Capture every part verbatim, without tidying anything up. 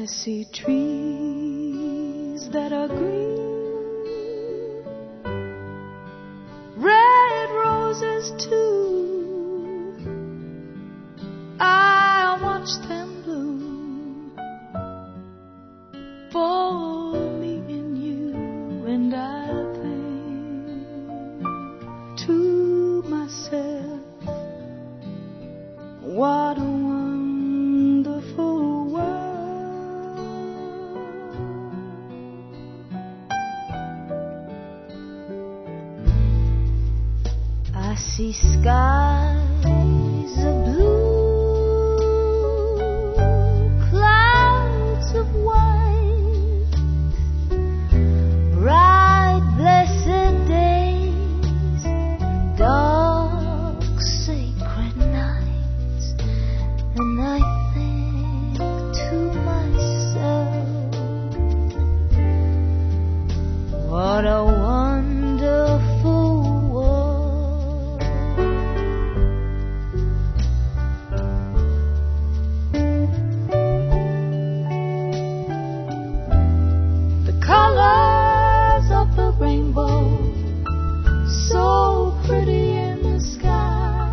I see trees that are green, red roses too. I watch them bloom for me and you, and I think to myself, what a wonderful world. I see skies of blue, clouds of white, bright blessed days, dark sacred nights, and I think to myself, what a wonderful world. The colors of the rainbow, so pretty in the sky,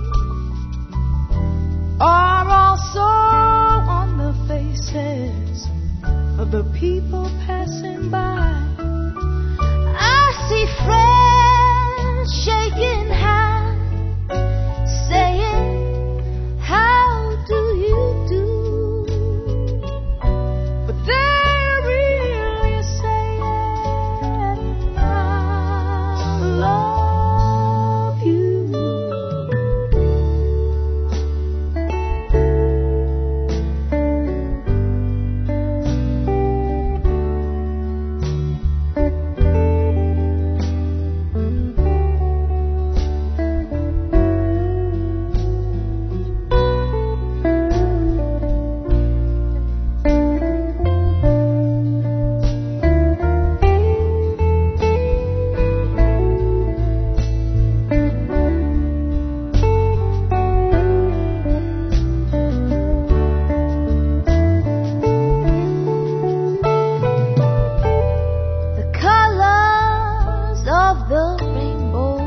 are also on the faces of the people passing by. I see friends shaking hands, saying, how do you do? But they're really saying, I love you. The colors of the rainbow,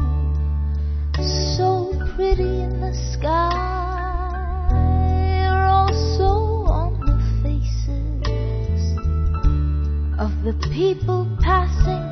so pretty in the sky, are also on the faces of the people passing